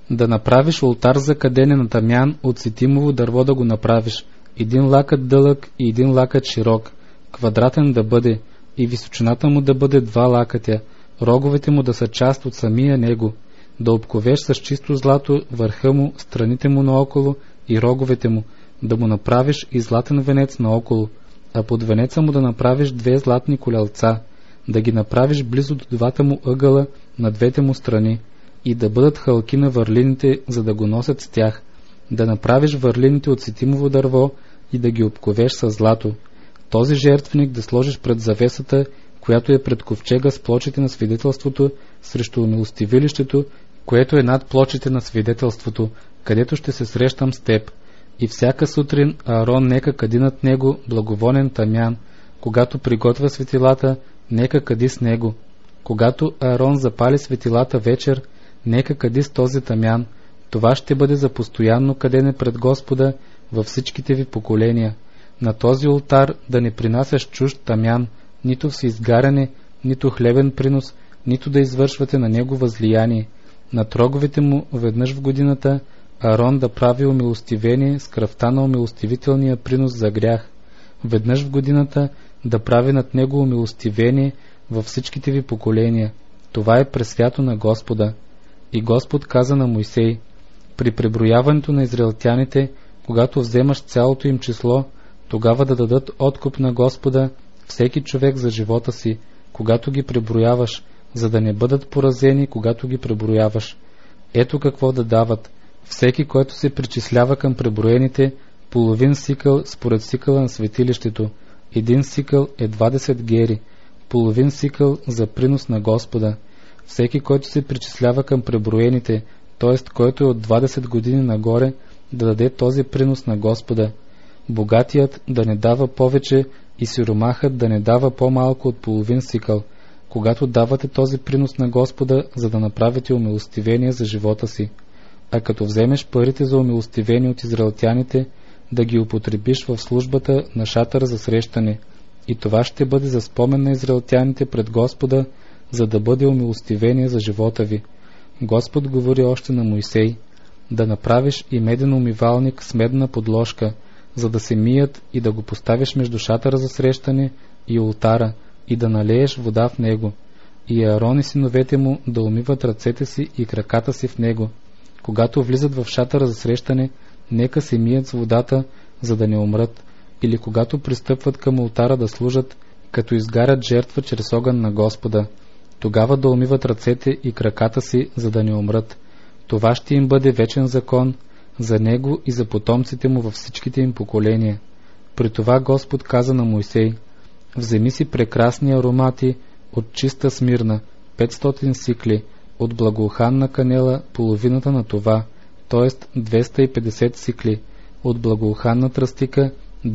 Да направиш олтар за кадене на тамян от ситимово дърво, да го направиш 1 лакът дълъг и 1 лакът широк, квадратен да бъде, и височината му да бъде 2 лакътя, роговете му да са част от самия него, да обковеш с чисто злато върха му, страните му наоколо и роговете му, да му направиш и златен венец наоколо, а под венеца му да направиш 2 златни колелца, да ги направиш близо до двата му ъгъла на двете му страни, и да бъдат хълки на върлините, за да го носят с тях, да направиш върлините от ситимово дърво и да ги обковеш с злато. Този жертвеник да сложиш пред завесата, която е пред ковчега с плочите на свидетелството, срещу умилостивилището, което е над плочите на свидетелството, където ще се срещам с теб. И всяка сутрин Аарон нека кади над него благовонен тамян, когато приготвя светилата, нека кади с него. Когато Аарон запали светилата вечер, нека кади с този тамян. Това ще бъде за постоянно кадене пред Господа във всичките ви поколения. На този олтар да не принасяш чужд тамян, нито всеизгаряне, нито хлебен принос, нито да извършвате на него възлияние. Над роговете му веднъж в годината Аарон да прави умилостивение с кръвта на умилостивителния принос за грях. Веднъж в годината да прави над него умилостивение във всичките ви поколения. Това е пресвято на Господа. И Господ каза на Мойсей: при преброяването на израелтяните, когато вземаш цялото им число, тогава да дадат откуп на Господа всеки човек за живота си, когато ги преброяваш, за да не бъдат поразени, когато ги преброяваш. Ето какво да дават: всеки, който се причислява към преброените, половин сикъл според сикъла на светилището. 1 сикъл е 20 гери, половин сикъл за принос на Господа. Всеки, който се причислява към преброените, т.е. който е от 20 години нагоре, да даде този принос на Господа. Богатият да не дава повече и сиромахът да не дава по-малко от половин сикъл, когато давате този принос на Господа, за да направите умилостивение за живота си. А като вземеш парите за умилостивение от израелтяните, да ги употребиш в службата на шатъра за срещане, и това ще бъде за спомен на израелтяните пред Господа, за да бъде умилостивение за живота ви. Господ говори още на Мойсей: да направиш и меден умивалник с медна подложка, за да се мият, и да го поставиш между шатъра за срещане и олтара, и да налееш вода в него, и Аарон и синовете му да умиват ръцете си и краката си в него. Когато влизат в шатъра за срещане, нека се мият с водата, за да не умрат, или когато пристъпват към олтара да служат, като изгарят жертва чрез огън на Господа, тогава да умиват ръцете и краката си, за да не умрат. Това ще им бъде вечен закон за него и за потомците му във всичките им поколения. При това Господ каза на Мойсей: вземи си прекрасни аромати от чиста смирна, 500 сикли, от благоуханна канела половината на това, т.е. 250 сикли, от благоуханна тръстика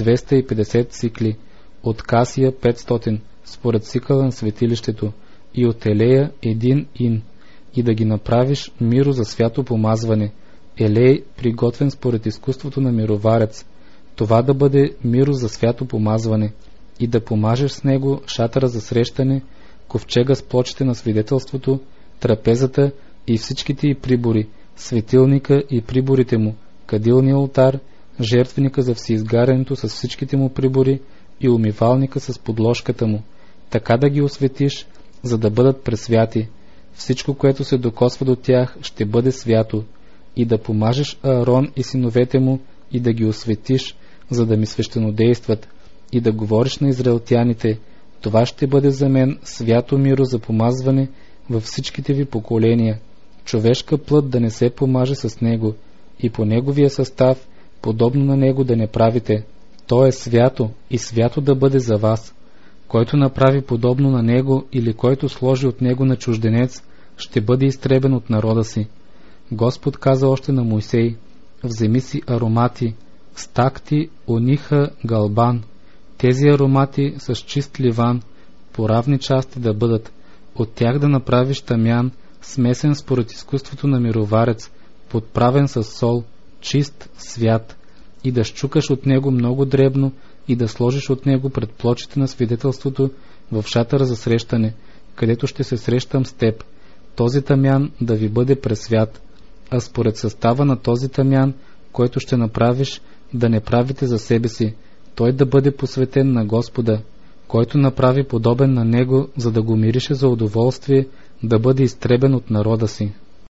250 сикли, от касия 500, според сикъла на светилището, и от елея 1 ин, и да ги направиш миро за свято помазване, елей, приготвен според изкуството на мироварец. Това да бъде миро за свято помазване, и да помажеш с него шатъра за срещане, ковчега с плочите на свидетелството, трапезата и всичките й прибори, светилника и приборите му, кадилния олтар, жертвеника за всеизгарянето с всичките му прибори и умивалника с подложката му, така да ги осветиш, за да бъдат пресвяти. Всичко, което се докосва до тях, ще бъде свято. И да помажеш Аарон и синовете му и да ги осветиш, за да ми свещенодействат, и да говориш на израелтяните: това ще бъде за мен свято миро за помазване във всичките ви поколения. Човешка плът да не се помаже с него, и по неговия състав, подобно на него да не правите. То е свято, и свято да бъде за вас. Който направи подобно на него или който сложи от него на чужденец, ще бъде изтребен от народа си. Господ каза още на Мойсей: вземи си аромати, стакти, ониха, галбан. Тези аромати с чист ливан, по равни части да бъдат. От тях да направиш тамян, смесен според изкуството на мироварец, подправен с сол, чист, свят, и да счукаш от него много дребно и да сложиш от него пред плочите на свидетелството в шатъра за срещане, където ще се срещам с теб. Този тамян да ви бъде пресвят. а според състава на този тамян, който ще направиш, да не правите за себе си, той да бъде посветен на Господа, който направи подобен на него, за да го мирише за удоволствие, да бъде изтребен от народа си.